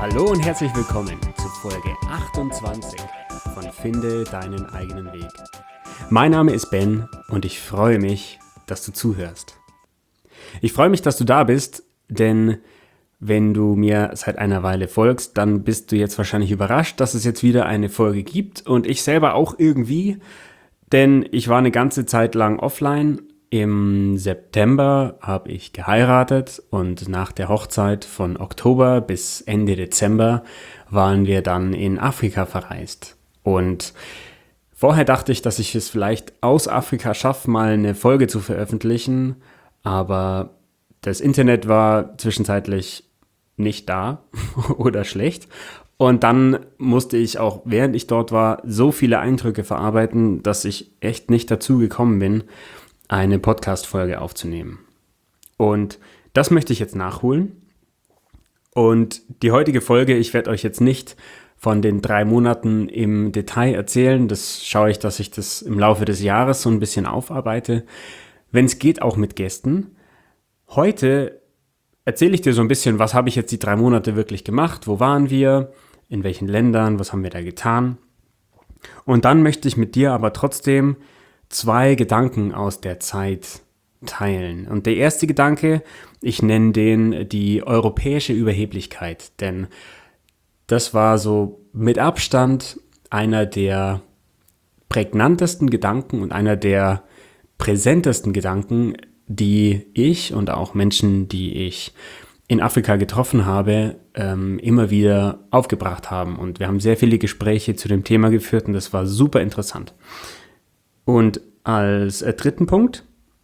Hallo und herzlich willkommen zu Folge 28 von Finde deinen eigenen Weg. Mein Name ist Ben und ich freue mich, dass du zuhörst. Ich freue mich, dass du da bist, denn wenn du mir seit einer Weile folgst, dann bist du jetzt wahrscheinlich überrascht, dass es jetzt wieder eine Folge gibt und ich selber auch irgendwie, denn ich war eine ganze Zeit lang offline. Im September habe ich geheiratet und nach der Hochzeit von Oktober bis Ende Dezember waren wir dann in Afrika verreist. Und vorher dachte ich, dass ich es vielleicht aus Afrika schaffe, mal eine Folge zu veröffentlichen, aber das Internet war zwischenzeitlich nicht da oder schlecht. Und dann musste ich auch, während ich dort war, so viele Eindrücke verarbeiten, dass ich echt nicht dazu gekommen bin, eine Podcast-Folge aufzunehmen. Und das möchte ich jetzt nachholen. Und die heutige Folge, ich werde euch jetzt nicht von den 3 Monaten im Detail erzählen. Das schaue ich, dass ich das im Laufe des Jahres so ein bisschen aufarbeite. Wenn es geht, auch mit Gästen. Heute erzähle ich dir so ein bisschen, was habe ich jetzt die 3 Monate wirklich gemacht? Wo waren wir? In welchen Ländern? Was haben wir da getan? Und dann möchte ich mit dir aber trotzdem 2 Gedanken aus der Zeit teilen. Und der erste Gedanke, ich nenne den die europäische Überheblichkeit, denn das war so mit Abstand einer der prägnantesten Gedanken und einer der präsentesten Gedanken, die ich und auch Menschen, die ich in Afrika getroffen habe, immer wieder aufgebracht haben. Und wir haben sehr viele Gespräche zu dem Thema geführt und das war super interessant. Und als dritten Punkt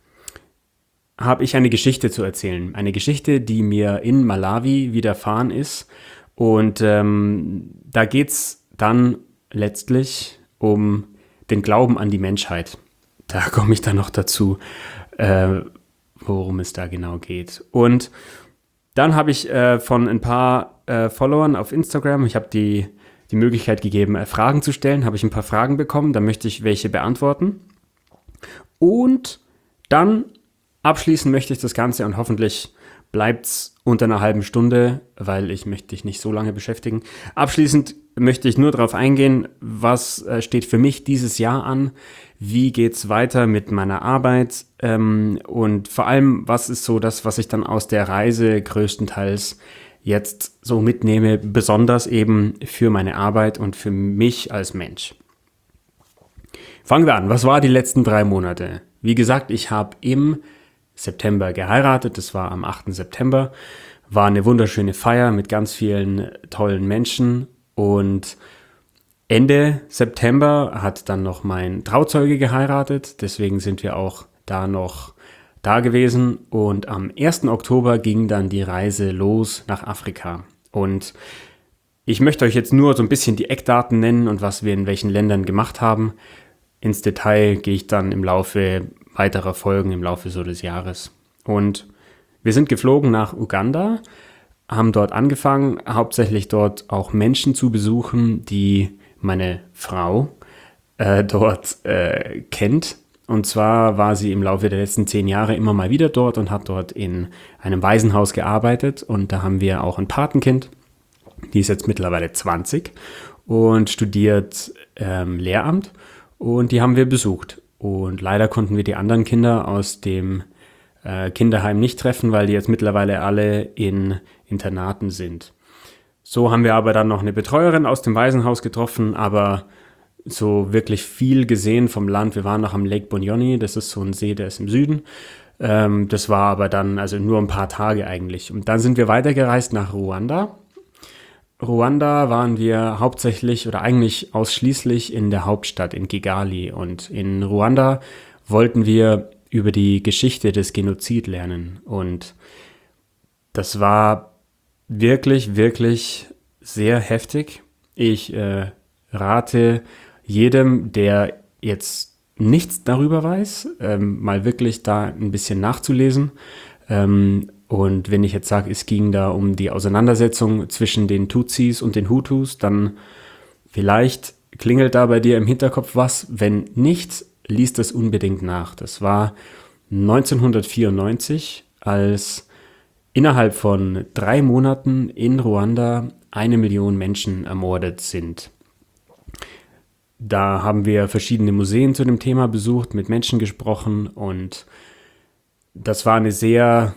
habe ich eine Geschichte zu erzählen. Eine Geschichte, die mir in Malawi widerfahren ist. Und da geht es dann letztlich um den Glauben an die Menschheit. Da komme ich dann noch dazu, worum es da genau geht. Und dann habe ich von ein paar Followern auf Instagram, ich habe die Möglichkeit gegeben, Fragen zu stellen, habe ich ein paar Fragen bekommen, da möchte ich welche beantworten. Und dann abschließen möchte ich das Ganze und hoffentlich bleibt es unter einer halben Stunde, weil ich möchte dich nicht so lange beschäftigen. Abschließend möchte ich nur darauf eingehen, was steht für mich dieses Jahr an, wie geht es weiter mit meiner Arbeit und vor allem, was ist so das, was ich dann aus der Reise größtenteils jetzt so mitnehme, besonders eben für meine Arbeit und für mich als Mensch. Fangen wir an. Was war die letzten 3 Monate? Wie gesagt, ich habe im September geheiratet. Das war am 8. September. War eine wunderschöne Feier mit ganz vielen tollen Menschen. Und Ende September hat dann noch mein Trauzeuge geheiratet. Deswegen sind wir auch noch da gewesen. Und am 1. Oktober ging dann die Reise los nach Afrika. Und ich möchte euch jetzt nur so ein bisschen die Eckdaten nennen und was wir in welchen Ländern gemacht haben. Ins Detail gehe ich dann im Laufe weiterer Folgen, im Laufe so des Jahres. Und wir sind geflogen nach Uganda, haben dort angefangen, hauptsächlich dort auch Menschen zu besuchen, die meine Frau dort kennt. Und zwar war sie im Laufe der letzten 10 Jahre immer mal wieder dort und hat dort in einem Waisenhaus gearbeitet. Und da haben wir auch ein Patenkind, die ist jetzt mittlerweile 20 und studiert Lehramt. Und die haben wir besucht. Und leider konnten wir die anderen Kinder aus dem Kinderheim nicht treffen, weil die jetzt mittlerweile alle in Internaten sind. So haben wir aber dann noch eine Betreuerin aus dem Waisenhaus getroffen, aber so wirklich viel gesehen vom Land. Wir waren noch am Lake Bunyonyi, das ist so ein See, der ist im Süden. Das war aber dann also nur ein paar Tage eigentlich. Und dann sind wir weitergereist nach Ruanda. Ruanda waren wir hauptsächlich oder eigentlich ausschließlich in der Hauptstadt, in Kigali. Und in Ruanda wollten wir über die Geschichte des Genozid lernen. Und das war wirklich, wirklich sehr heftig. Ich rate jedem, der jetzt nichts darüber weiß, mal wirklich da ein bisschen nachzulesen. Und wenn ich jetzt sage, es ging da um die Auseinandersetzung zwischen den Tutsis und den Hutus, dann vielleicht klingelt da bei dir im Hinterkopf was. Wenn nicht, liest es unbedingt nach. Das war 1994, als innerhalb von 3 Monaten in Ruanda 1 Million Menschen ermordet sind. Da haben wir verschiedene Museen zu dem Thema besucht, mit Menschen gesprochen und das war eine sehr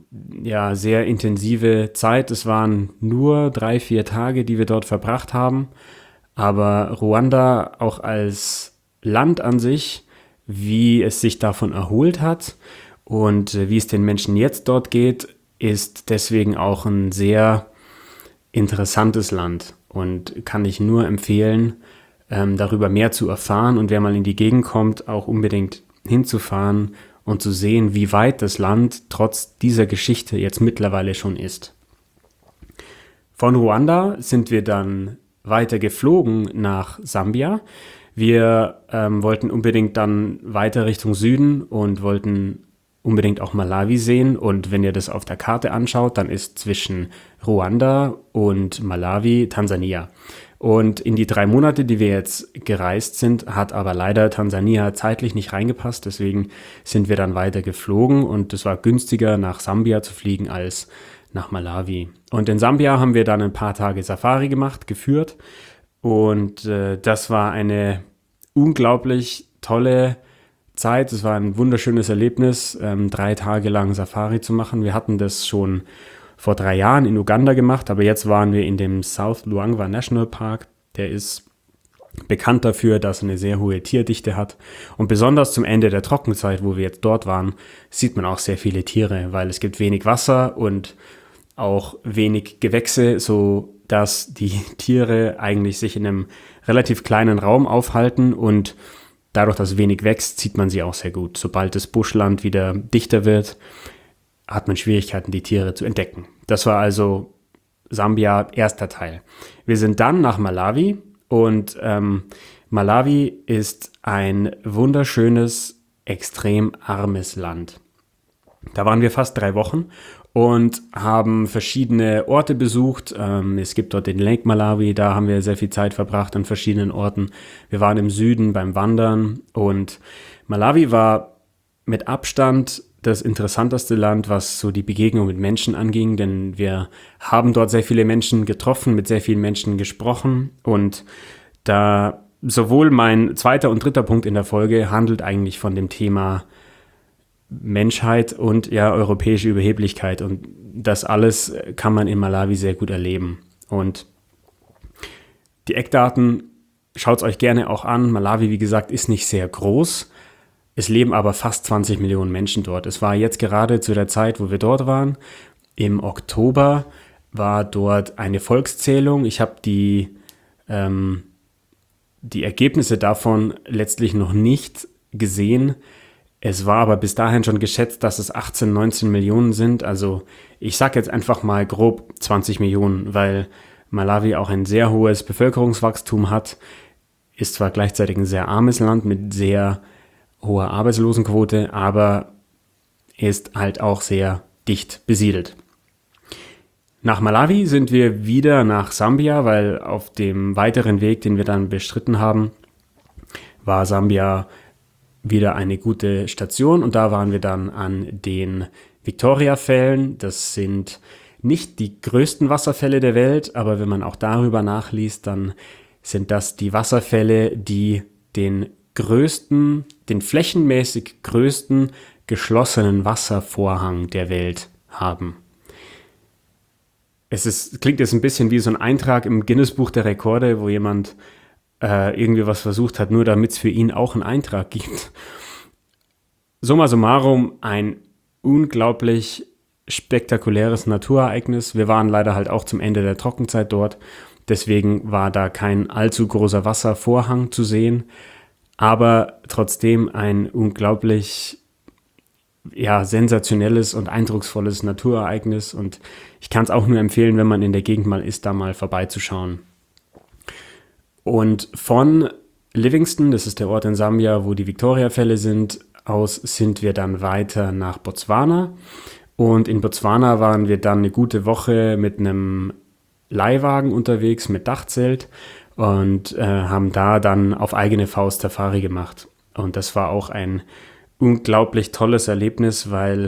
intensive Zeit. Es waren nur 3-4 Tage, die wir dort verbracht haben, aber Ruanda auch als Land an sich, wie es sich davon erholt hat und wie es den Menschen jetzt dort geht, ist deswegen auch ein sehr interessantes Land und kann ich nur empfehlen, darüber mehr zu erfahren und wer mal in die Gegend kommt, auch unbedingt hinzufahren und zu sehen, wie weit das Land trotz dieser Geschichte jetzt mittlerweile schon ist. Von Ruanda sind wir dann weiter geflogen nach Sambia. Wir wollten unbedingt dann weiter Richtung Süden und wollten unbedingt auch Malawi sehen. Und wenn ihr das auf der Karte anschaut, dann ist zwischen Ruanda und Malawi Tansania. Und in die 3 Monate, die wir jetzt gereist sind, hat aber leider Tansania zeitlich nicht reingepasst. Deswegen sind wir dann weiter geflogen und es war günstiger, nach Sambia zu fliegen als nach Malawi. Und in Sambia haben wir dann ein paar Tage Safari geführt. Und das war eine unglaublich tolle Zeit. Es war ein wunderschönes Erlebnis, 3 Tage lang Safari zu machen. Wir hatten das schon vor 3 Jahren in Uganda gemacht, aber jetzt waren wir in dem South Luangwa National Park. Der ist bekannt dafür, dass er eine sehr hohe Tierdichte hat. Und besonders zum Ende der Trockenzeit, wo wir jetzt dort waren, sieht man auch sehr viele Tiere, weil es gibt wenig Wasser und auch wenig Gewächse, so dass die Tiere eigentlich sich in einem relativ kleinen Raum aufhalten und dadurch, dass wenig wächst, sieht man sie auch sehr gut. Sobald das Buschland wieder dichter wird, hat man Schwierigkeiten, die Tiere zu entdecken. Das war also Sambia, erster Teil. Wir sind dann nach Malawi und Malawi ist ein wunderschönes, extrem armes Land. Da waren wir fast 3 Wochen und haben verschiedene Orte besucht. Es gibt dort den Lake Malawi, da haben wir sehr viel Zeit verbracht an verschiedenen Orten. Wir waren im Süden beim Wandern und Malawi war mit Abstand das interessanteste Land, was so die Begegnung mit Menschen anging, denn wir haben dort sehr viele Menschen getroffen, mit sehr vielen Menschen gesprochen und da sowohl mein 2. und 3. Punkt in der Folge handelt eigentlich von dem Thema Menschheit und ja europäische Überheblichkeit und das alles kann man in Malawi sehr gut erleben und die Eckdaten, schaut es euch gerne auch an. Malawi, wie gesagt, ist nicht sehr groß. Es leben aber fast 20 Millionen Menschen dort. Es war jetzt gerade zu der Zeit, wo wir dort waren, im Oktober war dort eine Volkszählung. Ich habe die Ergebnisse davon letztlich noch nicht gesehen. Es war aber bis dahin schon geschätzt, dass es 18, 19 Millionen sind. Also ich sage jetzt einfach mal grob 20 Millionen, weil Malawi auch ein sehr hohes Bevölkerungswachstum hat. Ist zwar gleichzeitig ein sehr armes Land mit sehr hoher Arbeitslosenquote, aber ist halt auch sehr dicht besiedelt. Nach Malawi sind wir wieder nach Sambia, weil auf dem weiteren Weg, den wir dann bestritten haben, war Sambia wieder eine gute Station und da waren wir dann an den Victoria-Fällen. Das sind nicht die größten Wasserfälle der Welt, aber wenn man auch darüber nachliest, dann sind das die Wasserfälle, die den flächenmäßig größten geschlossenen Wasservorhang der Welt haben. Klingt jetzt ein bisschen wie so ein Eintrag im Guinness-Buch der Rekorde, wo jemand irgendwie was versucht hat, nur damit es für ihn auch einen Eintrag gibt. Summa summarum, ein unglaublich spektakuläres Naturereignis. Wir waren leider halt auch zum Ende der Trockenzeit dort, deswegen war da kein allzu großer Wasservorhang zu sehen, aber trotzdem ein unglaublich sensationelles und eindrucksvolles Naturereignis und ich kann es auch nur empfehlen, wenn man in der Gegend mal ist, da mal vorbeizuschauen. Und von Livingstone, das ist der Ort in Sambia, wo die Victoria-Fälle sind, aus sind wir dann weiter nach Botswana. Und in Botswana waren wir dann eine gute Woche mit einem Leihwagen unterwegs, mit Dachzelt und haben da dann auf eigene Faust Safari gemacht. Und das war auch ein unglaublich tolles Erlebnis, weil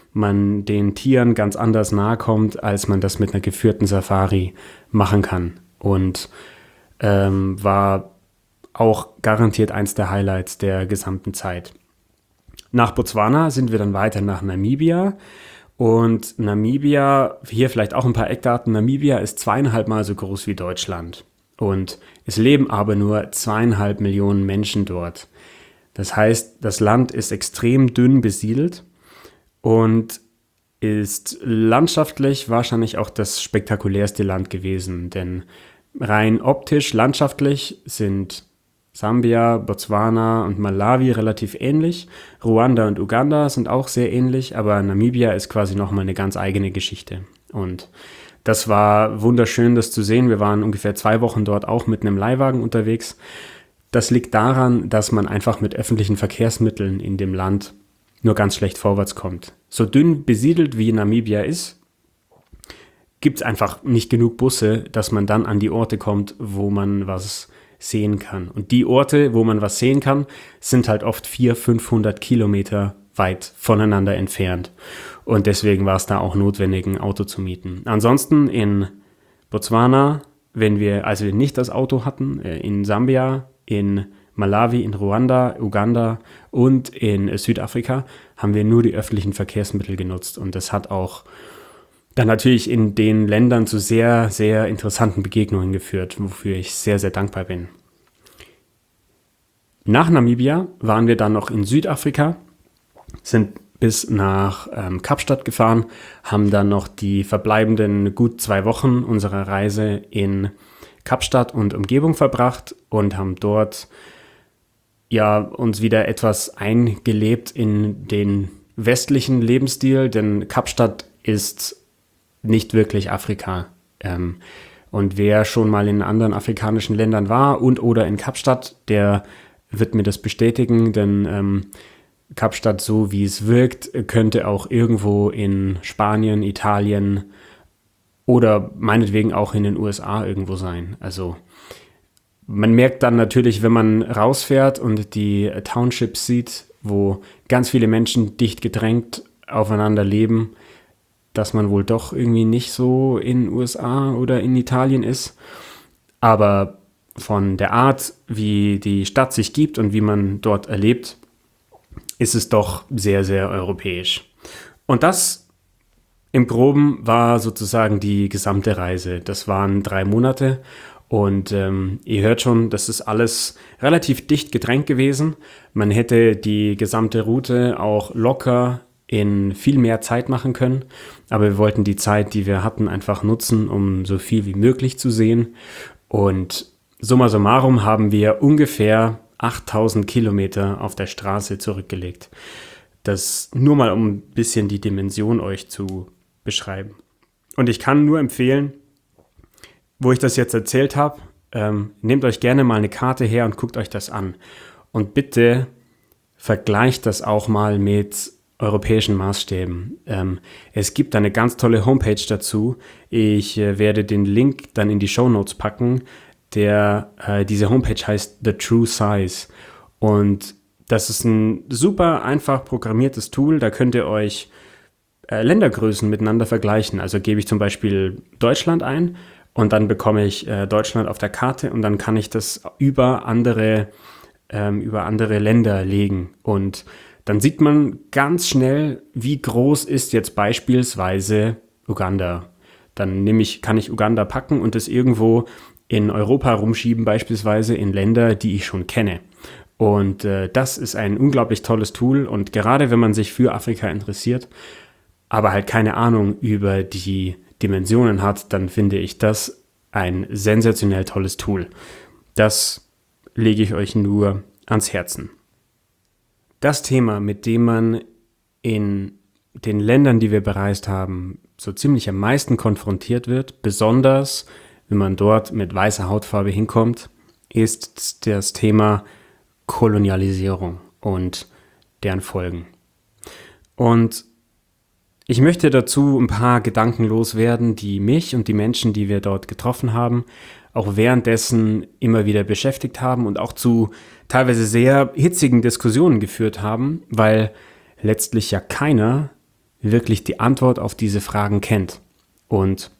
man den Tieren ganz anders nahe kommt, als man das mit einer geführten Safari machen kann. Und war auch garantiert eins der Highlights der gesamten Zeit. Nach Botswana sind wir dann weiter nach Namibia. Und Namibia, hier vielleicht auch ein paar Eckdaten, Namibia ist 2,5 Mal so groß wie Deutschland. Und es leben aber nur 2,5 Millionen Menschen dort. Das heißt, das Land ist extrem dünn besiedelt und ist landschaftlich wahrscheinlich auch das spektakulärste Land gewesen. Denn rein optisch, landschaftlich sind Sambia, Botswana und Malawi relativ ähnlich. Ruanda und Uganda sind auch sehr ähnlich, aber Namibia ist quasi nochmal eine ganz eigene Geschichte. Und das war wunderschön, das zu sehen. Wir waren ungefähr 2 Wochen dort auch mit einem Leihwagen unterwegs. Das liegt daran, dass man einfach mit öffentlichen Verkehrsmitteln in dem Land nur ganz schlecht vorwärts kommt. So dünn besiedelt wie Namibia ist, gibt es einfach nicht genug Busse, dass man dann an die Orte kommt, wo man was sehen kann. Und die Orte, wo man was sehen kann, sind halt oft 400-500 Kilometer weit voneinander entfernt. Und deswegen war es da auch notwendig, ein Auto zu mieten. Ansonsten in Botswana, als wir nicht das Auto hatten, in Sambia, in Malawi, in Ruanda, Uganda und in Südafrika, haben wir nur die öffentlichen Verkehrsmittel genutzt. Und das hat auch dann natürlich in den Ländern zu sehr, sehr interessanten Begegnungen geführt, wofür ich sehr, sehr dankbar bin. Nach Namibia waren wir dann noch in Südafrika, sind bis nach Kapstadt gefahren, haben dann noch die verbleibenden gut 2 Wochen unserer Reise in Kapstadt und Umgebung verbracht und haben dort uns wieder etwas eingelebt in den westlichen Lebensstil, denn Kapstadt ist nicht wirklich Afrika. Und wer schon mal in anderen afrikanischen Ländern war oder in Kapstadt, der wird mir das bestätigen, denn Kapstadt, so wie es wirkt, könnte auch irgendwo in Spanien, Italien oder meinetwegen auch in den USA irgendwo sein. Also man merkt dann natürlich, wenn man rausfährt und die Townships sieht, wo ganz viele Menschen dicht gedrängt aufeinander leben, dass man wohl doch irgendwie nicht so in den USA oder in Italien ist. Aber von der Art, wie die Stadt sich gibt und wie man dort erlebt, ist es doch sehr, sehr europäisch. Und das im Groben war sozusagen die gesamte Reise. Das waren 3 Monate und ihr hört schon, das ist alles relativ dicht gedrängt gewesen. Man hätte die gesamte Route auch locker in viel mehr Zeit machen können, aber wir wollten die Zeit, die wir hatten, einfach nutzen, um so viel wie möglich zu sehen. Und summa summarum haben wir ungefähr 8000 Kilometer auf der Straße zurückgelegt. Das nur mal, um ein bisschen die Dimension euch zu beschreiben. Und ich kann nur empfehlen, wo ich das jetzt erzählt habe, nehmt euch gerne mal eine Karte her und guckt euch das an. Und bitte vergleicht das auch mal mit europäischen Maßstäben. Es gibt eine ganz tolle Homepage dazu. Ich werde den Link dann in die Shownotes packen. Diese Homepage heißt The True Size. Und das ist ein super einfach programmiertes Tool. Da könnt ihr euch Ländergrößen miteinander vergleichen. Also gebe ich zum Beispiel Deutschland ein und dann bekomme ich Deutschland auf der Karte und dann kann ich das über andere Länder legen. Und dann sieht man ganz schnell, wie groß ist jetzt beispielsweise Uganda. Dann kann ich Uganda packen und es irgendwo in Europa rumschieben, beispielsweise in Länder, die ich schon kenne. Und das ist ein unglaublich tolles Tool. Und gerade wenn man sich für Afrika interessiert, aber halt keine Ahnung über die Dimensionen hat, dann finde ich das ein sensationell tolles Tool. Das lege ich euch nur ans Herzen. Das Thema, mit dem man in den Ländern, die wir bereist haben, so ziemlich am meisten konfrontiert wird, besonders wenn man dort mit weißer Hautfarbe hinkommt, ist das Thema Kolonialisierung und deren Folgen. Und ich möchte dazu ein paar Gedanken loswerden, die mich und die Menschen, die wir dort getroffen haben, auch währenddessen immer wieder beschäftigt haben und auch zu teilweise sehr hitzigen Diskussionen geführt haben, weil letztlich ja keiner wirklich die Antwort auf diese Fragen kennt. Und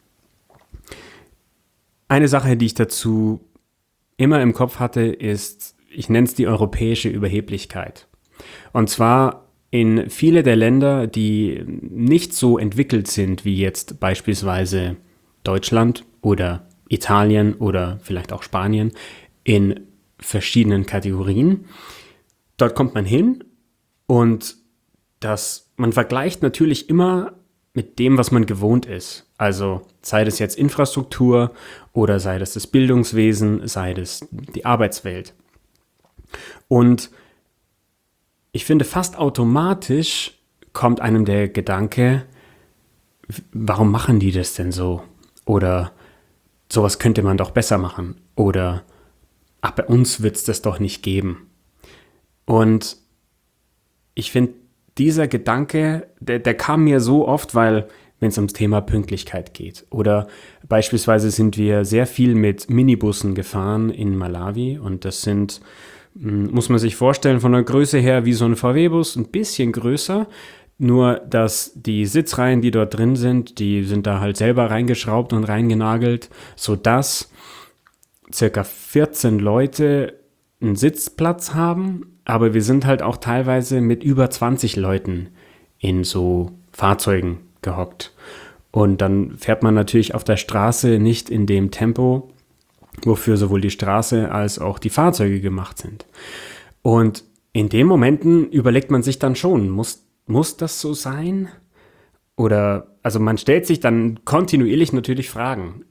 eine Sache, die ich dazu immer im Kopf hatte, ist, ich nenne es die europäische Überheblichkeit. Und zwar in viele der Länder, die nicht so entwickelt sind wie jetzt beispielsweise Deutschland oder Italien oder vielleicht auch Spanien in verschiedenen Kategorien. Dort kommt man hin und man vergleicht natürlich immer mit dem, was man gewohnt ist. Also sei das jetzt Infrastruktur oder sei das Bildungswesen, sei das die Arbeitswelt. Und ich finde, fast automatisch kommt einem der Gedanke, warum machen die das denn so? Oder sowas könnte man doch besser machen. Oder bei uns wird es das doch nicht geben. Und ich finde, dieser Gedanke, der kam mir so oft, weil wenn es ums Thema Pünktlichkeit geht. Oder beispielsweise sind wir sehr viel mit Minibussen gefahren in Malawi und das sind, muss man sich vorstellen, von der Größe her wie so ein VW-Bus, ein bisschen größer, nur dass die Sitzreihen, die dort drin sind, die sind da halt selber reingeschraubt und reingenagelt, sodass circa 14 Leute einen Sitzplatz haben, aber wir sind halt auch teilweise mit über 20 Leuten in so Fahrzeugen gehockt. Und dann fährt man natürlich auf der Straße nicht in dem Tempo, wofür sowohl die Straße als auch die Fahrzeuge gemacht sind. Und in den Momenten überlegt man sich dann schon, muss das so sein? Oder, also man stellt sich dann kontinuierlich natürlich Fragen.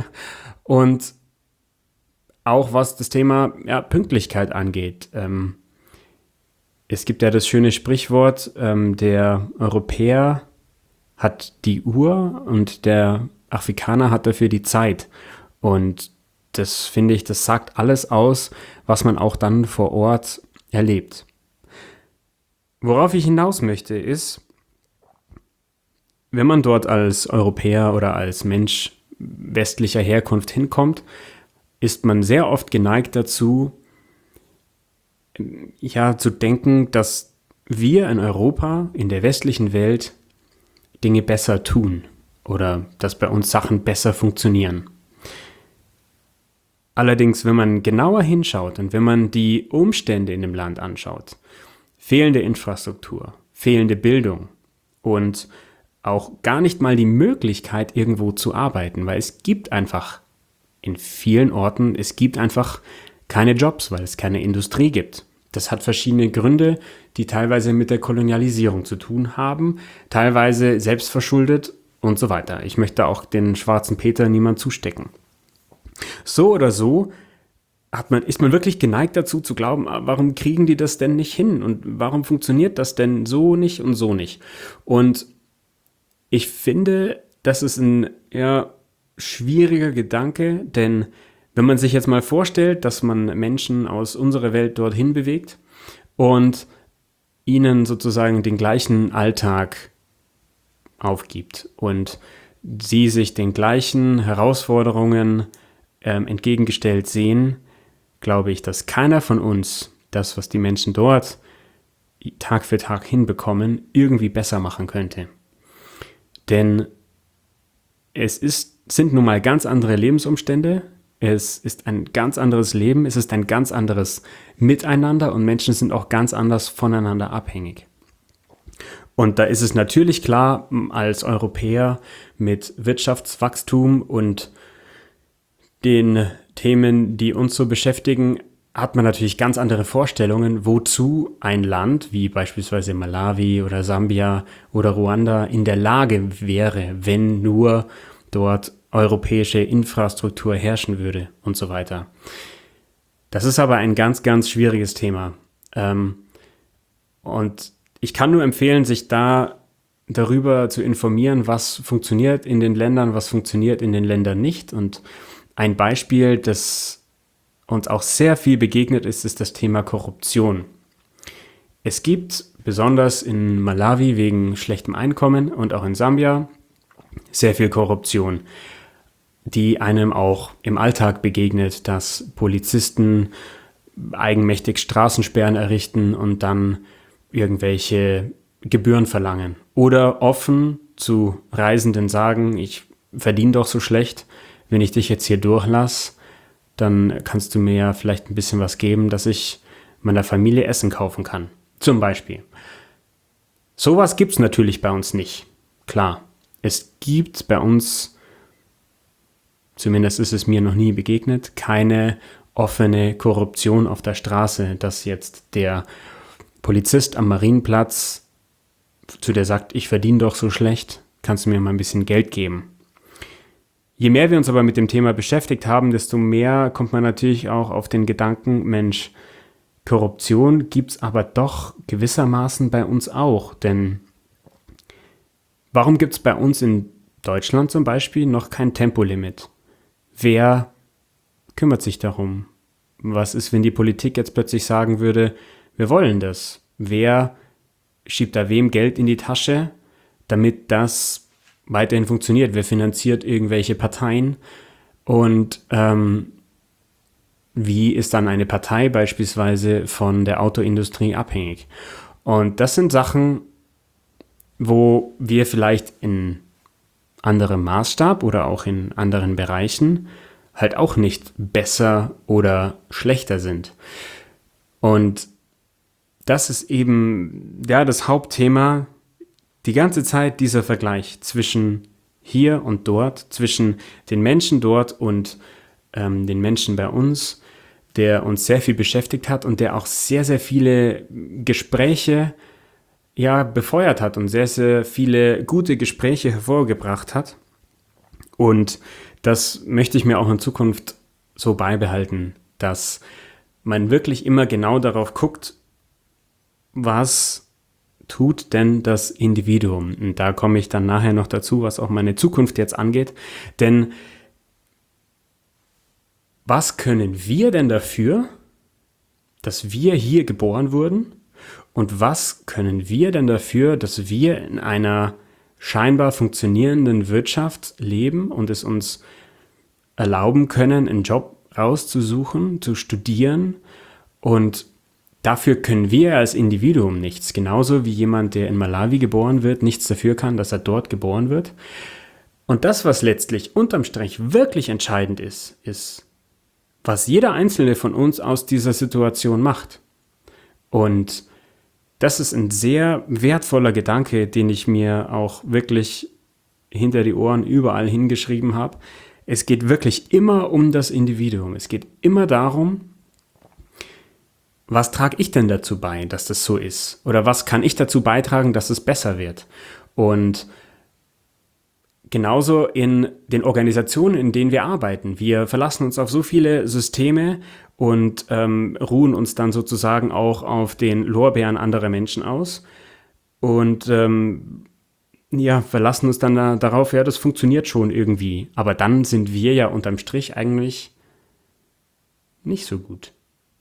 Und auch was das Thema Pünktlichkeit angeht. Es gibt ja das schöne Sprichwort, der Europäer hat die Uhr und der Afrikaner hat dafür die Zeit. Und das finde ich, das sagt alles aus, was man auch dann vor Ort erlebt. Worauf ich hinaus möchte, ist, wenn man dort als Europäer oder als Mensch westlicher Herkunft hinkommt, ist man sehr oft geneigt dazu, zu denken, dass wir in Europa, in der westlichen Welt, Dinge besser tun oder dass bei uns Sachen besser funktionieren. Allerdings, wenn man genauer hinschaut und wenn man die Umstände in dem Land anschaut, fehlende Infrastruktur, fehlende Bildung und auch gar nicht mal die Möglichkeit, irgendwo zu arbeiten, weil es gibt einfach in vielen Orten, es gibt einfach keine Jobs, weil es keine Industrie gibt. Das hat verschiedene Gründe, die teilweise mit der Kolonialisierung zu tun haben, teilweise selbstverschuldet und so weiter. Ich möchte auch den schwarzen Peter niemand zustecken. So oder so ist man wirklich geneigt dazu zu glauben, warum kriegen die das denn nicht hin und warum funktioniert das denn so nicht und so nicht? Und ich finde, das ist ein schwieriger Gedanke, denn wenn man sich jetzt mal vorstellt, dass man Menschen aus unserer Welt dorthin bewegt und ihnen sozusagen den gleichen Alltag aufgibt und sie sich den gleichen Herausforderungen entgegengestellt sehen, glaube ich, dass keiner von uns das, was die Menschen dort Tag für Tag hinbekommen, irgendwie besser machen könnte. Denn sind nun mal ganz andere Lebensumstände, es ist ein ganz anderes Leben, es ist ein ganz anderes Miteinander und Menschen sind auch ganz anders voneinander abhängig. Und da ist es natürlich klar, als Europäer mit Wirtschaftswachstum und den Themen, die uns so beschäftigen, hat man natürlich ganz andere Vorstellungen, wozu ein Land wie beispielsweise Malawi oder Sambia oder Ruanda in der Lage wäre, wenn nur dort europäische Infrastruktur herrschen würde und so weiter. Das ist aber ein ganz, ganz schwieriges Thema. Und ich kann nur empfehlen, sich darüber zu informieren, was funktioniert in den Ländern, was funktioniert in den Ländern nicht. Und ein Beispiel, das uns auch sehr viel begegnet ist, ist das Thema Korruption. Es gibt besonders in Malawi wegen schlechtem Einkommen und auch in Sambia sehr viel Korruption, die einem auch im Alltag begegnet, dass Polizisten eigenmächtig Straßensperren errichten und dann irgendwelche Gebühren verlangen oder offen zu Reisenden sagen, ich verdiene doch so schlecht, wenn ich dich jetzt hier durchlasse, dann kannst du mir ja vielleicht ein bisschen was geben, dass ich meiner Familie Essen kaufen kann. Zum Beispiel. Sowas gibt es natürlich bei uns nicht. Klar, es gibt bei uns, zumindest ist es mir noch nie begegnet, keine offene Korruption auf der Straße, dass jetzt der Polizist am Marienplatz zu der sagt, ich verdiene doch so schlecht, kannst du mir mal ein bisschen Geld geben. Je mehr wir uns aber mit dem Thema beschäftigt haben, desto mehr kommt man natürlich auch auf den Gedanken, Mensch, Korruption gibt es aber doch gewissermaßen bei uns auch. Denn warum gibt es bei uns in Deutschland zum Beispiel noch kein Tempolimit? Wer kümmert sich darum? Was ist, wenn die Politik jetzt plötzlich sagen würde, wir wollen das? Wer schiebt da wem Geld in die Tasche, damit das weiterhin funktioniert? Wer finanziert irgendwelche Parteien? Und wie ist dann eine Partei beispielsweise von der Autoindustrie abhängig? Und das sind Sachen, wo wir vielleicht in anderem Maßstab oder auch in anderen Bereichen halt auch nicht besser oder schlechter sind. Und das ist eben das Hauptthema die ganze Zeit, dieser Vergleich zwischen hier und dort, zwischen den Menschen dort und den Menschen bei uns, der uns sehr viel beschäftigt hat und der auch sehr, sehr viele Gespräche befeuert hat und sehr, sehr viele gute Gespräche hervorgebracht hat. Und das möchte ich mir auch in Zukunft so beibehalten, dass man wirklich immer genau darauf guckt, was tut denn das Individuum? Und da komme ich dann nachher noch dazu, was auch meine Zukunft jetzt angeht. Denn was können wir denn dafür, dass wir hier geboren wurden? Und was können wir denn dafür, dass wir in einer scheinbar funktionierenden Wirtschaft leben und es uns erlauben können, einen Job rauszusuchen, zu studieren? Und dafür können wir als Individuum nichts. Genauso wie jemand, der in Malawi geboren wird, nichts dafür kann, dass er dort geboren wird. Und das, was letztlich unterm Strich wirklich entscheidend ist, was jeder Einzelne von uns aus dieser Situation macht. Und das ist ein sehr wertvoller Gedanke, den ich mir auch wirklich hinter die Ohren überall hingeschrieben habe. Es geht wirklich immer um das Individuum. Es geht immer darum, was trage ich denn dazu bei, dass das so ist? Oder was kann ich dazu beitragen, dass es besser wird? Und genauso in den Organisationen, in denen wir arbeiten. Wir verlassen uns auf so viele Systeme und ruhen uns dann sozusagen auch auf den Lorbeeren anderer Menschen aus und verlassen uns dann darauf, das funktioniert schon irgendwie. Aber dann sind wir ja unterm Strich eigentlich nicht so gut.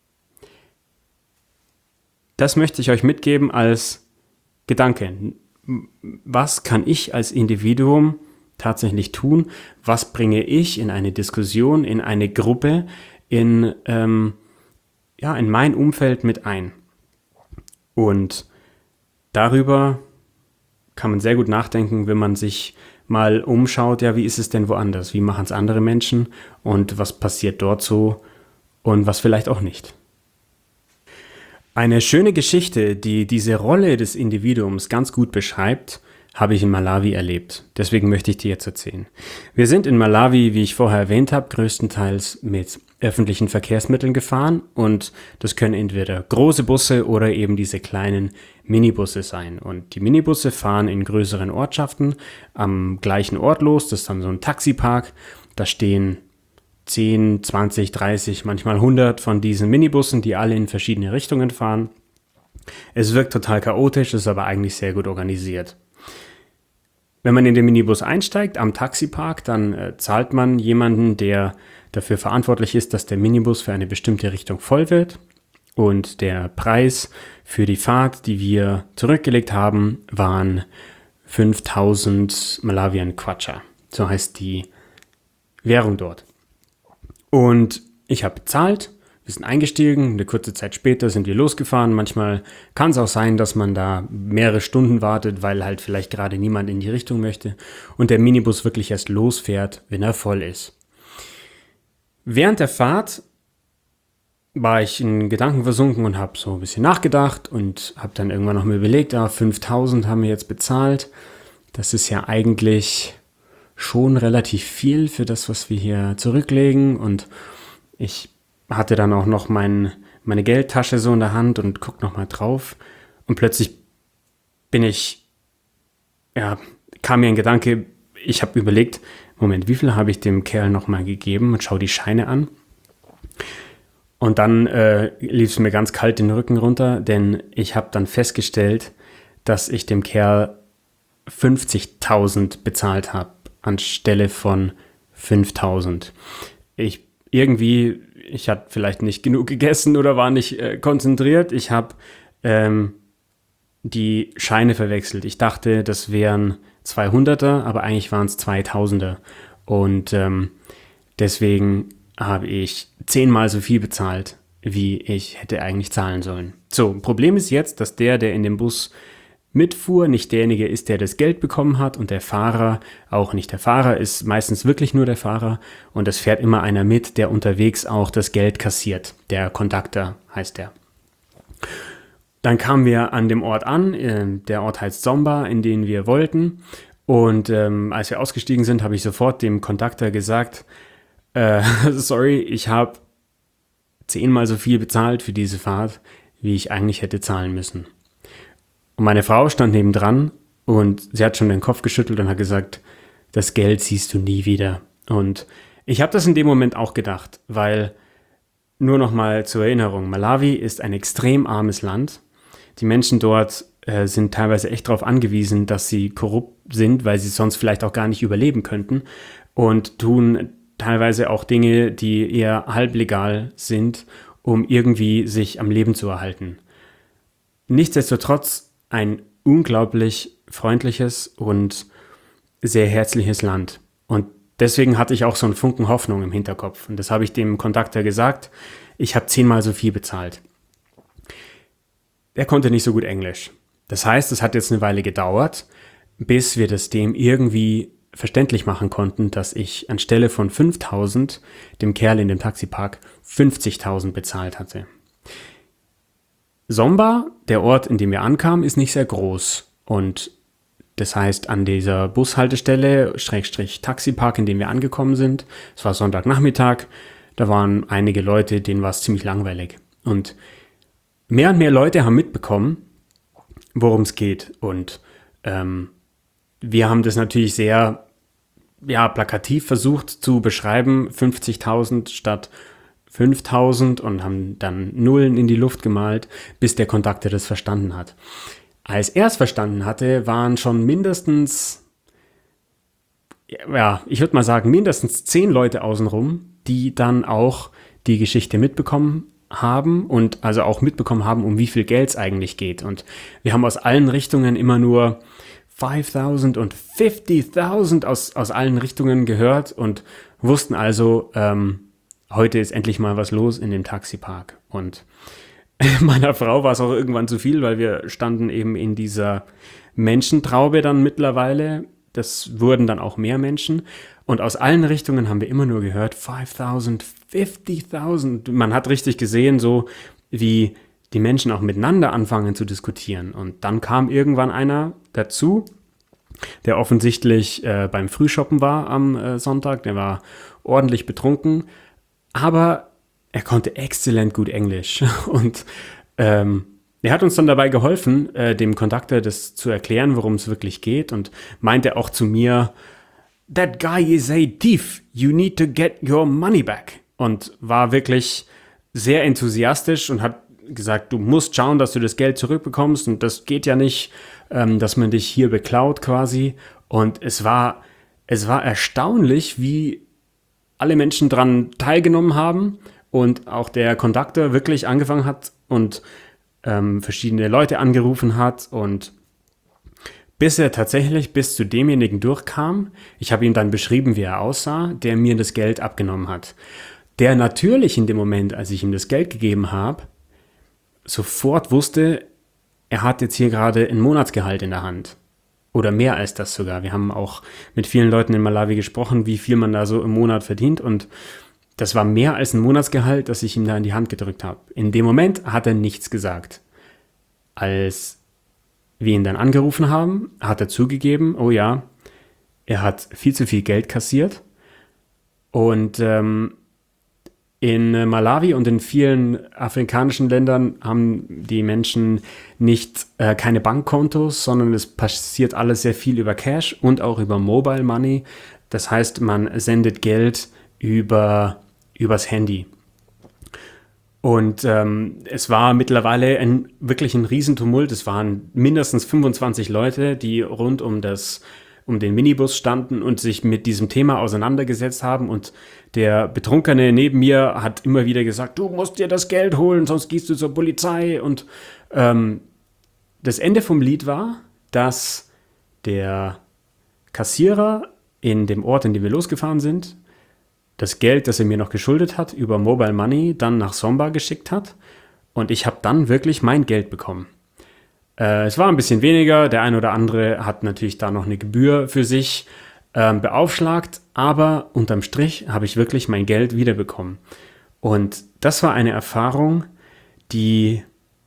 Das möchte ich euch mitgeben als Gedanke. Was kann ich als Individuum tatsächlich tun? Was bringe ich in eine Diskussion, in eine Gruppe, in mein Umfeld mit ein? Und darüber kann man sehr gut nachdenken, wenn man sich mal umschaut, wie ist es denn woanders? Wie machen es andere Menschen? Und was passiert dort so? Und was vielleicht auch nicht? Eine schöne Geschichte, die diese Rolle des Individuums ganz gut beschreibt, habe ich in Malawi erlebt. Deswegen möchte ich dir jetzt erzählen. Wir sind in Malawi, wie ich vorher erwähnt habe, größtenteils mit öffentlichen Verkehrsmitteln gefahren und das können entweder große Busse oder eben diese kleinen Minibusse sein. Und die Minibusse fahren in größeren Ortschaften am gleichen Ort los. Das ist dann so ein Taxipark. Da stehen 10, 20, 30, manchmal 100 von diesen Minibussen, die alle in verschiedene Richtungen fahren. Es wirkt total chaotisch, ist aber eigentlich sehr gut organisiert. Wenn man in den Minibus einsteigt am Taxipark, dann zahlt man jemanden, der dafür verantwortlich ist, dass der Minibus für eine bestimmte Richtung voll wird. Und der Preis für die Fahrt, die wir zurückgelegt haben, waren 5000 Malawian Kwacha. So heißt die Währung dort. Und ich habe bezahlt, Wir sind eingestiegen, eine kurze Zeit später sind wir losgefahren. Manchmal kann es auch sein, dass man da mehrere Stunden wartet, weil halt vielleicht gerade niemand in die Richtung möchte und der Minibus wirklich erst losfährt, wenn er voll ist. Während der Fahrt war ich in Gedanken versunken und habe so ein bisschen nachgedacht und habe dann irgendwann noch mal überlegt, 5.000 haben wir jetzt bezahlt. Das ist ja eigentlich schon relativ viel für das, was wir hier zurücklegen. Und ich hatte dann auch noch meine Geldtasche so in der Hand und guck noch mal drauf. Und plötzlich kam mir ein Gedanke, ich habe überlegt, Moment, wie viel habe ich dem Kerl noch mal gegeben und schau die Scheine an. Und dann lief es mir ganz kalt den Rücken runter, denn ich habe dann festgestellt, dass ich dem Kerl 50.000 bezahlt habe, anstelle von 5.000. Ich hatte vielleicht nicht genug gegessen oder war nicht konzentriert. Ich habe die Scheine verwechselt. Ich dachte, das wären 200er, aber eigentlich waren es 2000er. Und deswegen habe ich 10-mal so viel bezahlt, wie ich hätte eigentlich zahlen sollen. So, Problem ist jetzt, dass der in dem Bus mitfuhr, nicht derjenige ist, der das Geld bekommen hat und der Fahrer auch nicht. Der Fahrer ist meistens wirklich nur der Fahrer und es fährt immer einer mit, der unterwegs auch das Geld kassiert. Der Conductor heißt der. Dann kamen wir an dem Ort an, der Ort heißt Zomba, in den wir wollten und als wir ausgestiegen sind, habe ich sofort dem Conductor gesagt, sorry, ich habe 10-mal so viel bezahlt für diese Fahrt, wie ich eigentlich hätte zahlen müssen. Und meine Frau stand nebendran und sie hat schon den Kopf geschüttelt und hat gesagt, das Geld siehst du nie wieder. Und ich habe das in dem Moment auch gedacht, weil, nur noch mal zur Erinnerung, Malawi ist ein extrem armes Land. Die Menschen dort sind teilweise echt darauf angewiesen, dass sie korrupt sind, weil sie sonst vielleicht auch gar nicht überleben könnten und tun teilweise auch Dinge, die eher halblegal sind, um irgendwie sich am Leben zu erhalten. Nichtsdestotrotz ein unglaublich freundliches und sehr herzliches Land. Und deswegen hatte ich auch so einen Funken Hoffnung im Hinterkopf. Und das habe ich dem Conductor gesagt. Ich habe 10-mal so viel bezahlt. Er konnte nicht so gut Englisch. Das heißt, es hat jetzt eine Weile gedauert, bis wir das dem irgendwie verständlich machen konnten, dass ich anstelle von 5.000 dem Kerl in dem Taxipark 50.000 bezahlt hatte. Zomba, der Ort, in dem wir ankamen, ist nicht sehr groß und das heißt an dieser Bushaltestelle, / Taxipark, in dem wir angekommen sind, es war Sonntagnachmittag, da waren einige Leute, denen war es ziemlich langweilig und mehr und mehr Leute haben mitbekommen, worum es geht und wir haben das natürlich sehr plakativ versucht zu beschreiben, 50.000 statt 5.000 und haben dann Nullen in die Luft gemalt, bis der Conductor das verstanden hat. Als er es verstanden hatte, waren schon mindestens 10 Leute außenrum, die dann auch die Geschichte mitbekommen haben und also auch mitbekommen haben, um wie viel Geld es eigentlich geht. Und wir haben aus allen Richtungen immer nur 5.000 und 50.000 aus allen Richtungen gehört und wussten also, heute ist endlich mal was los in dem Taxipark. Und meiner Frau war es auch irgendwann zu viel, weil wir standen eben in dieser Menschentraube dann mittlerweile. Das wurden dann auch mehr Menschen. Und aus allen Richtungen haben wir immer nur gehört, 5.000, 50.000. Man hat richtig gesehen, so wie die Menschen auch miteinander anfangen zu diskutieren. Und dann kam irgendwann einer dazu, der offensichtlich beim Frühshoppen war am Sonntag. Der war ordentlich betrunken, aber er konnte exzellent gut Englisch. Und er hat uns dann dabei geholfen, dem Conductor das zu erklären, worum es wirklich geht. Und meinte auch zu mir, "That guy is a thief. You need to get your money back." Und war wirklich sehr enthusiastisch und hat gesagt, du musst schauen, dass du das Geld zurückbekommst und das geht ja nicht, dass man dich hier beklaut quasi. Und es war erstaunlich, wie alle Menschen dran teilgenommen haben und auch der Conductor wirklich angefangen hat und verschiedene Leute angerufen hat und bis er tatsächlich bis zu demjenigen durchkam. Ich habe ihm dann beschrieben, wie er aussah, der mir das Geld abgenommen hat. der natürlich in dem Moment, als ich ihm das Geld gegeben habe, sofort wusste, er hat jetzt hier gerade ein Monatsgehalt in der Hand. Oder mehr als das sogar. Wir haben auch mit vielen Leuten in Malawi gesprochen, wie viel man da so im Monat verdient. Und das war mehr als ein Monatsgehalt, das ich ihm da in die Hand gedrückt habe. In dem Moment hat er nichts gesagt. Als wir ihn dann angerufen haben, hat er zugegeben, oh ja, er hat viel zu viel Geld kassiert. Und in Malawi und in vielen afrikanischen Ländern haben die Menschen keine Bankkontos, sondern es passiert alles sehr viel über Cash und auch über Mobile Money. Das heißt, man sendet Geld übers Handy. Und es war mittlerweile wirklich ein Riesentumult. Es waren mindestens 25 Leute, die rund um den Minibus standen und sich mit diesem Thema auseinandergesetzt haben. Und der Betrunkene neben mir hat immer wieder gesagt, du musst dir das Geld holen, sonst gehst du zur Polizei. Und das Ende vom Lied war, dass der Kassierer in dem Ort, in dem wir losgefahren sind, das Geld, das er mir noch geschuldet hat, über Mobile Money dann nach Somba geschickt hat. Und ich habe dann wirklich mein Geld bekommen. Es war ein bisschen weniger, der ein oder andere hat natürlich da noch eine Gebühr für sich beaufschlagt, aber unterm Strich habe ich wirklich mein Geld wiederbekommen. Und das war eine Erfahrung, die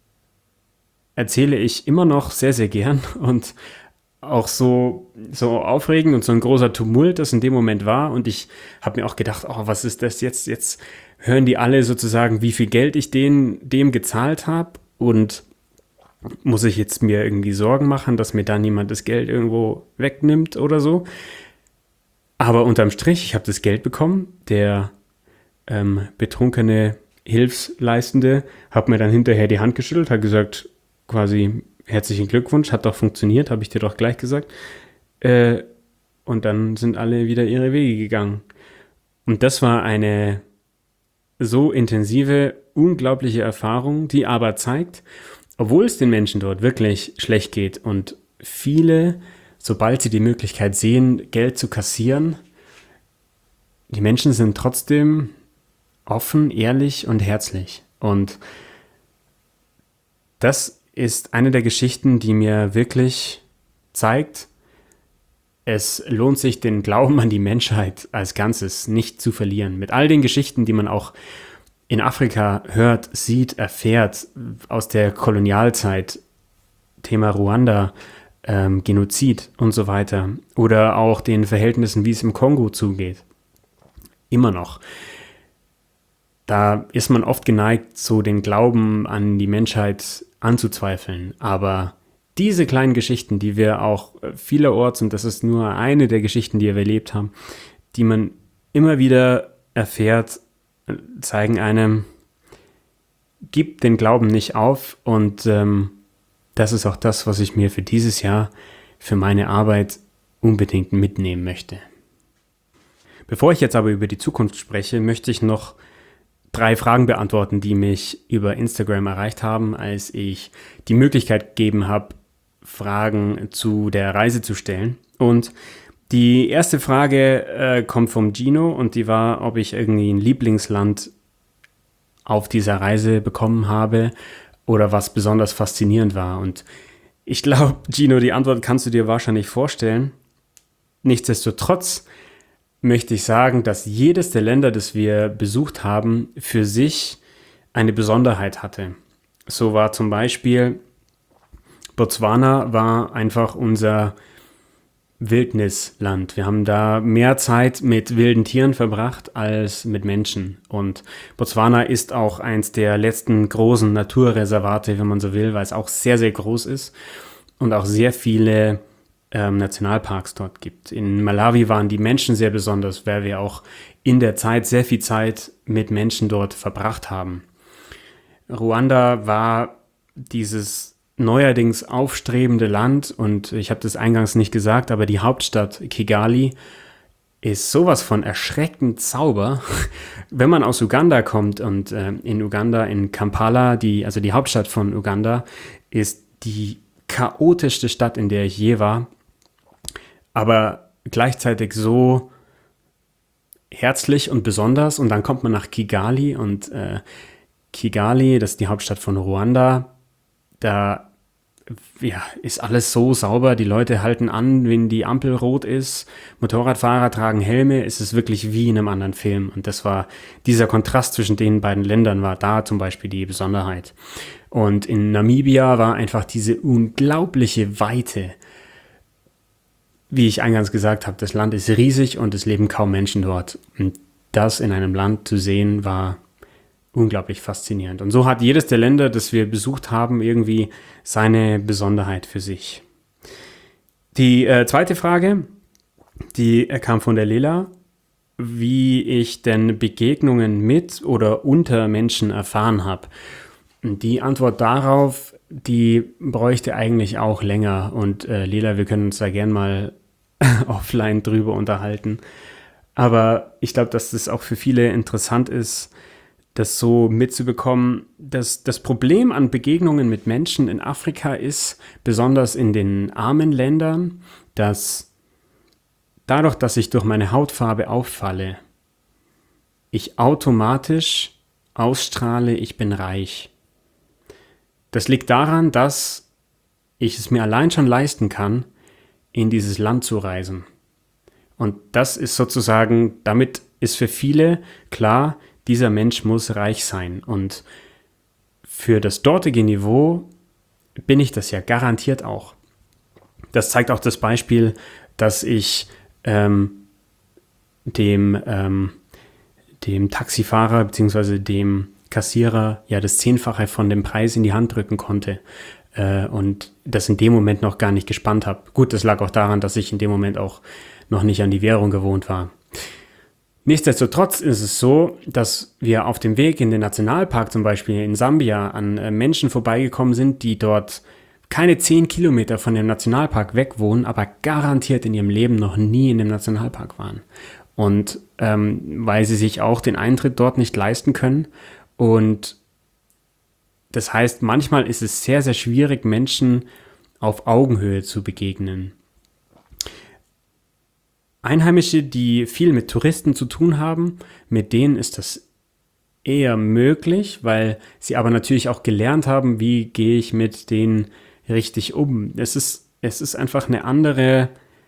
erzähle ich immer noch sehr, sehr gern und auch so aufregend und so ein großer Tumult, das in dem Moment war. Und ich habe mir auch gedacht, oh, was ist das jetzt? Jetzt hören die alle sozusagen, wie viel Geld ich dem gezahlt habe, und muss ich jetzt mir irgendwie Sorgen machen, dass mir da niemand das Geld irgendwo wegnimmt oder so? Aber unterm Strich, ich habe das Geld bekommen. Der betrunkene Hilfsleistende hat mir dann hinterher die Hand geschüttelt, hat gesagt, quasi herzlichen Glückwunsch, hat doch funktioniert, habe ich dir doch gleich gesagt. Und dann sind alle wieder ihre Wege gegangen. Und das war eine so intensive, unglaubliche Erfahrung, die aber zeigt, obwohl es den Menschen dort wirklich schlecht geht und viele, sobald sie die Möglichkeit sehen, Geld zu kassieren, die Menschen sind trotzdem offen, ehrlich und herzlich. Und das ist eine der Geschichten, die mir wirklich zeigt, es lohnt sich, den Glauben an die Menschheit als Ganzes nicht zu verlieren. Mit all den Geschichten, die man auch in Afrika hört, sieht, erfährt, aus der Kolonialzeit, Thema Ruanda, Genozid und so weiter, oder auch den Verhältnissen, wie es im Kongo zugeht, immer noch. Da ist man oft geneigt, so den Glauben an die Menschheit anzuzweifeln, aber diese kleinen Geschichten, die wir auch vielerorts, und das ist nur eine der Geschichten, die wir erlebt haben, die man immer wieder erfährt, zeigen einem, gib den Glauben nicht auf. Und das ist auch das, was ich mir für dieses Jahr, für meine Arbeit unbedingt mitnehmen möchte. Bevor ich jetzt aber über die Zukunft spreche, möchte ich noch 3 Fragen beantworten, die mich über Instagram erreicht haben, als ich die Möglichkeit gegeben habe, Fragen zu der Reise zu stellen. Und die erste Frage kommt vom Gino, und die war, ob ich irgendwie ein Lieblingsland auf dieser Reise bekommen habe oder was besonders faszinierend war. Und ich glaube, Gino, die Antwort kannst du dir wahrscheinlich vorstellen. Nichtsdestotrotz möchte ich sagen, dass jedes der Länder, das wir besucht haben, für sich eine Besonderheit hatte. So war zum Beispiel Botswana war einfach unser Wildnisland. Wir haben da mehr Zeit mit wilden Tieren verbracht als mit Menschen. Und Botswana ist auch eins der letzten großen Naturreservate, wenn man so will, weil es auch sehr, sehr groß ist und auch sehr viele Nationalparks dort gibt. In Malawi waren die Menschen sehr besonders, weil wir auch in der Zeit sehr viel Zeit mit Menschen dort verbracht haben. Ruanda war dieses neuerdings aufstrebende Land, und ich habe das eingangs nicht gesagt, aber die Hauptstadt Kigali ist sowas von erschreckend Zauber. Wenn man aus Uganda kommt, und in Uganda, in Kampala, die Hauptstadt von Uganda, ist die chaotischste Stadt, in der ich je war, aber gleichzeitig so herzlich und besonders. Und dann kommt man nach Kigali und Kigali, das ist die Hauptstadt von Ruanda. Da ist alles so sauber. Die Leute halten an, wenn die Ampel rot ist. Motorradfahrer tragen Helme. Es ist wirklich wie in einem anderen Film. Und dieser Kontrast zwischen den beiden Ländern war da zum Beispiel die Besonderheit. Und in Namibia war einfach diese unglaubliche Weite. Wie ich eingangs gesagt habe, das Land ist riesig und es leben kaum Menschen dort. Und das in einem Land zu sehen, war unglaublich faszinierend. Und so hat jedes der Länder, das wir besucht haben, irgendwie seine Besonderheit für sich. Die zweite Frage, die kam von der Lela, wie ich denn Begegnungen mit oder unter Menschen erfahren habe. Die Antwort darauf, die bräuchte eigentlich auch länger. Und Lela, wir können uns da gern mal offline drüber unterhalten. Aber ich glaube, dass das auch für viele interessant ist, das so mitzubekommen. Das Problem an Begegnungen mit Menschen in Afrika ist, besonders in den armen Ländern, dass dadurch, dass ich durch meine Hautfarbe auffalle, ich automatisch ausstrahle, ich bin reich. Das liegt daran, dass ich es mir allein schon leisten kann, in dieses Land zu reisen. Und das ist sozusagen, damit ist für viele klar, dieser Mensch muss reich sein. Und für das dortige Niveau bin ich das ja garantiert auch. Das zeigt auch das Beispiel, dass ich dem Taxifahrer bzw. dem Kassierer ja das 10-fache von dem Preis in die Hand drücken konnte. Und das in dem Moment noch gar nicht gespannt habe. Gut, das lag auch daran, dass ich in dem Moment auch noch nicht an die Währung gewohnt war. Nichtsdestotrotz ist es so, dass wir auf dem Weg in den Nationalpark zum Beispiel in Sambia an Menschen vorbeigekommen sind, die dort keine 10 Kilometer von dem Nationalpark weg wohnen, aber garantiert in ihrem Leben noch nie in dem Nationalpark waren. Und weil sie sich auch den Eintritt dort nicht leisten können. Und das heißt, manchmal ist es sehr, sehr schwierig, Menschen auf Augenhöhe zu begegnen. Einheimische, die viel mit Touristen zu tun haben, mit denen ist das eher möglich, weil sie aber natürlich auch gelernt haben, wie gehe ich mit denen richtig um. Es ist einfach eine andere,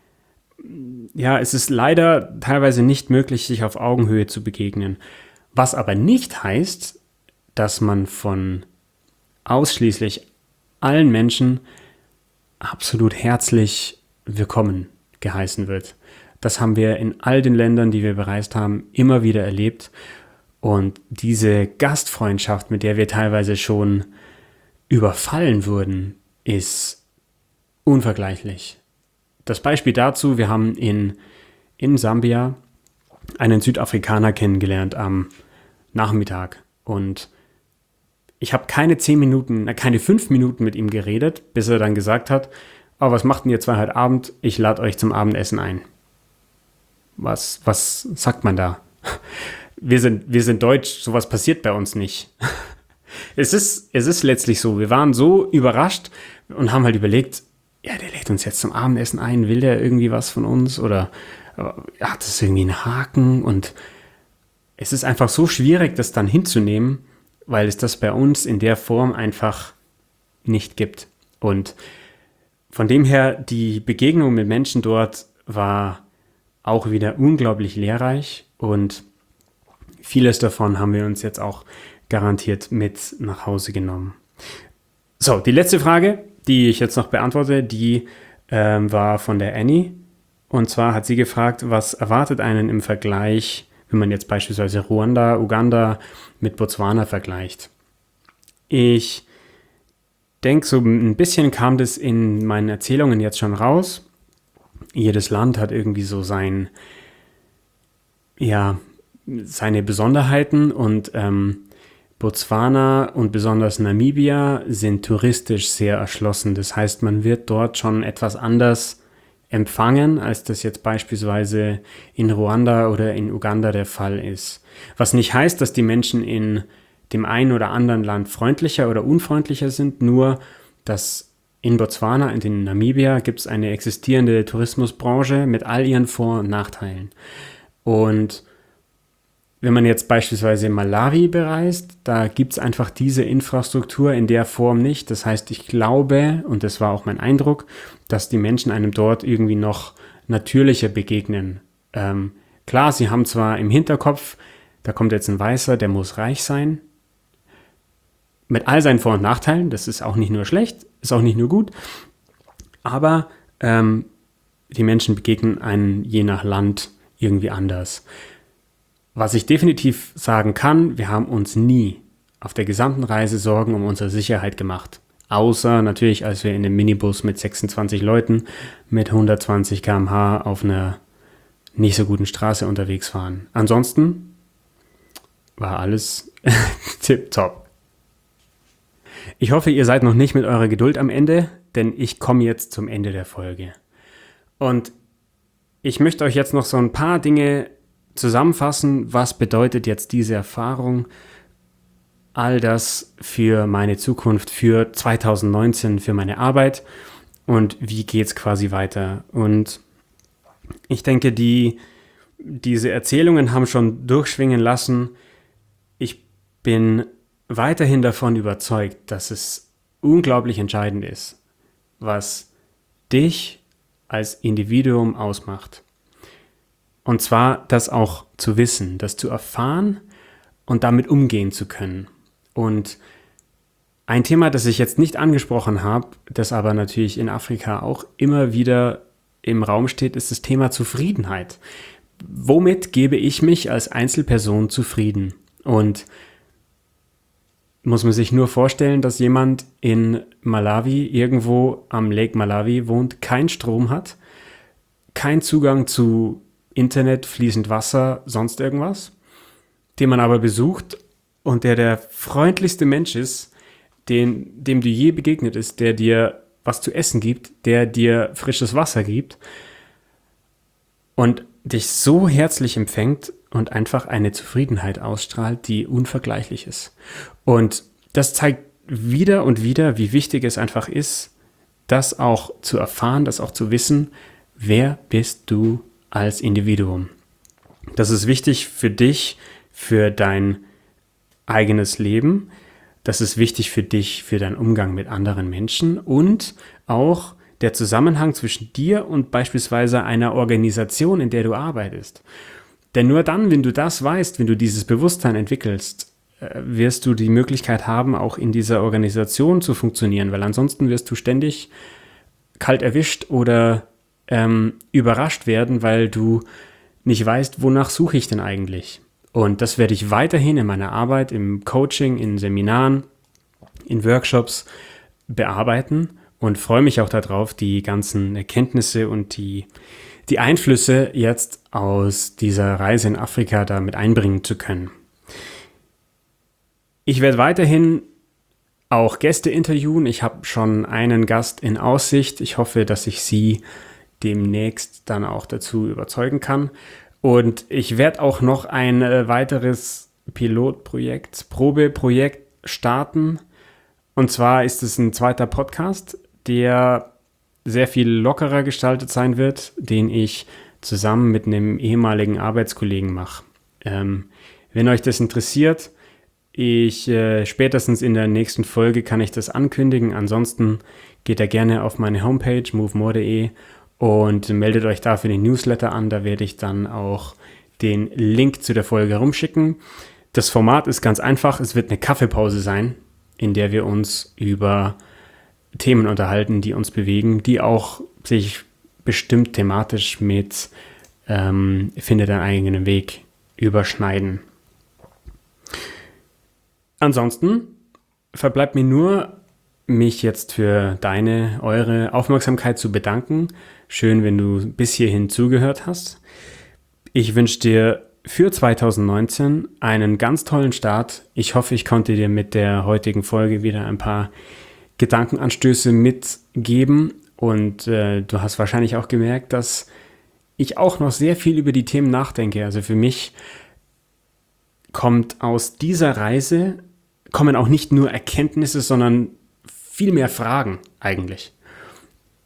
es ist leider teilweise nicht möglich, sich auf Augenhöhe zu begegnen. Was aber nicht heißt, dass man von ausschließlich allen Menschen absolut herzlich willkommen geheißen wird. Das haben wir in all den Ländern, die wir bereist haben, immer wieder erlebt. Und diese Gastfreundschaft, mit der wir teilweise schon überfallen wurden, ist unvergleichlich. Das Beispiel dazu, wir haben in Sambia einen Südafrikaner kennengelernt am Nachmittag. Und ich habe keine 5 Minuten mit ihm geredet, bis er dann gesagt hat, oh, was macht denn ihr zwei heute Abend? Ich lade euch zum Abendessen ein. Was sagt man da? Wir sind deutsch, sowas passiert bei uns nicht. Es ist letztlich so, wir waren so überrascht und haben halt überlegt, ja, der lädt uns jetzt zum Abendessen ein, will der irgendwie was von uns oder hat das irgendwie einen Haken? Und es ist einfach so schwierig, das dann hinzunehmen, weil es das bei uns in der Form einfach nicht gibt. Und von dem her, die Begegnung mit Menschen dort war auch wieder unglaublich lehrreich und vieles davon haben wir uns jetzt auch garantiert mit nach Hause genommen. So, die letzte Frage, die ich jetzt noch beantworte, die war von der Annie. Und zwar hat sie gefragt, was erwartet einen im Vergleich, wenn man jetzt beispielsweise Ruanda, Uganda mit Botswana vergleicht. Ich denke, so ein bisschen kam das in meinen Erzählungen jetzt schon raus. Jedes Land hat irgendwie so seine Besonderheiten und Botswana und besonders Namibia sind touristisch sehr erschlossen. Das heißt, man wird dort schon etwas anders empfangen, als das jetzt beispielsweise in Ruanda oder in Uganda der Fall ist. Was nicht heißt, dass die Menschen in dem einen oder anderen Land freundlicher oder unfreundlicher sind, nur dass in Botswana und in Namibia gibt es eine existierende Tourismusbranche mit all ihren Vor- und Nachteilen. Und wenn man jetzt beispielsweise Malawi bereist, da gibt es einfach diese Infrastruktur in der Form nicht. Das heißt, ich glaube, und das war auch mein Eindruck, dass die Menschen einem dort irgendwie noch natürlicher begegnen. Klar, sie haben zwar im Hinterkopf, da kommt jetzt ein Weißer, der muss reich sein. Mit all seinen Vor- und Nachteilen, das ist auch nicht nur schlecht, ist auch nicht nur gut, aber die Menschen begegnen einen je nach Land irgendwie anders. Was ich definitiv sagen kann, wir haben uns nie auf der gesamten Reise Sorgen um unsere Sicherheit gemacht. Außer natürlich, als wir in einem Minibus mit 26 Leuten mit 120 km/h auf einer nicht so guten Straße unterwegs waren. Ansonsten war alles tipptopp. Ich hoffe, ihr seid noch nicht mit eurer Geduld am Ende, denn ich komme jetzt zum Ende der Folge. Und ich möchte euch jetzt noch so ein paar Dinge zusammenfassen, was bedeutet jetzt diese Erfahrung, all das für meine Zukunft, für 2019, für meine Arbeit und wie geht es quasi weiter. Und ich denke, diese Erzählungen haben schon durchschwingen lassen. Ich bin weiterhin davon überzeugt, dass es unglaublich entscheidend ist, was dich als Individuum ausmacht. Und zwar das auch zu wissen, das zu erfahren und damit umgehen zu können. Und ein Thema, das ich jetzt nicht angesprochen habe, das aber natürlich in Afrika auch immer wieder im Raum steht, ist das Thema Zufriedenheit. Womit gebe ich mich als Einzelperson zufrieden? Und muss man sich nur vorstellen, dass jemand in Malawi irgendwo am Lake Malawi wohnt, keinen Strom hat, keinen Zugang zu Internet, fließend Wasser, sonst irgendwas, den man aber besucht und der freundlichste Mensch ist, dem du je begegnet ist, der dir was zu essen gibt, der dir frisches Wasser gibt und dich so herzlich empfängt und einfach eine Zufriedenheit ausstrahlt, die unvergleichlich ist. Und das zeigt wieder und wieder, wie wichtig es einfach ist, das auch zu erfahren, das auch zu wissen, wer bist du als Individuum. Das ist wichtig für dich, für dein eigenes Leben. Das ist wichtig für dich, für deinen Umgang mit anderen Menschen und auch der Zusammenhang zwischen dir und beispielsweise einer Organisation, in der du arbeitest. Denn nur dann, wenn du das weißt, wenn du dieses Bewusstsein entwickelst, wirst du die Möglichkeit haben, auch in dieser Organisation zu funktionieren, weil ansonsten wirst du ständig kalt erwischt oder überrascht werden, weil du nicht weißt, wonach suche ich denn eigentlich. Und das werde ich weiterhin in meiner Arbeit, im Coaching, in Seminaren, in Workshops bearbeiten und freue mich auch darauf, die ganzen Erkenntnisse und die Einflüsse jetzt aus dieser Reise in Afrika da mit einbringen zu können. Ich werde weiterhin auch Gäste interviewen. Ich habe schon einen Gast in Aussicht. Ich hoffe, dass ich sie demnächst dann auch dazu überzeugen kann. Und ich werde auch noch ein weiteres Pilotprojekt, Probeprojekt starten. Und zwar ist es ein zweiter Podcast, der sehr viel lockerer gestaltet sein wird, den ich zusammen mit einem ehemaligen Arbeitskollegen mache. Wenn euch das interessiert, spätestens in der nächsten Folge kann ich das ankündigen. Ansonsten geht da gerne auf meine Homepage movemore.de und meldet euch da für den Newsletter an. Da werde ich dann auch den Link zu der Folge rumschicken. Das Format ist ganz einfach. Es wird eine Kaffeepause sein, in der wir uns über Themen unterhalten, die uns bewegen, die auch sich bestimmt thematisch mit Finde deinen eigenen Weg überschneiden. Ansonsten verbleibt mir nur, mich jetzt für eure Aufmerksamkeit zu bedanken. Schön, wenn du bis hierhin zugehört hast. Ich wünsche dir für 2019 einen ganz tollen Start. Ich hoffe, ich konnte dir mit der heutigen Folge wieder ein paar Gedankenanstöße mitgeben und du hast wahrscheinlich auch gemerkt, dass ich auch noch sehr viel über die Themen nachdenke. Also für mich kommen aus dieser Reise auch nicht nur Erkenntnisse, sondern viel mehr Fragen eigentlich.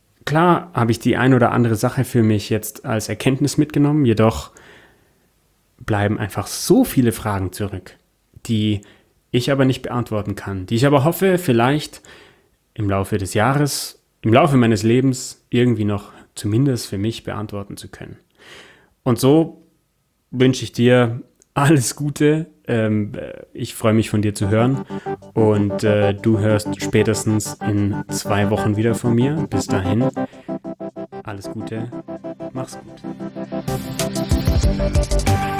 Klar habe ich die ein oder andere Sache für mich jetzt als Erkenntnis mitgenommen, jedoch bleiben einfach so viele Fragen zurück, die ich aber nicht beantworten kann, die ich aber hoffe, vielleicht im Laufe des Jahres, im Laufe meines Lebens irgendwie noch zumindest für mich beantworten zu können. Und so wünsche ich dir alles Gute. Ich freue mich von dir zu hören und du hörst spätestens in 2 Wochen wieder von mir. Bis dahin, alles Gute, mach's gut.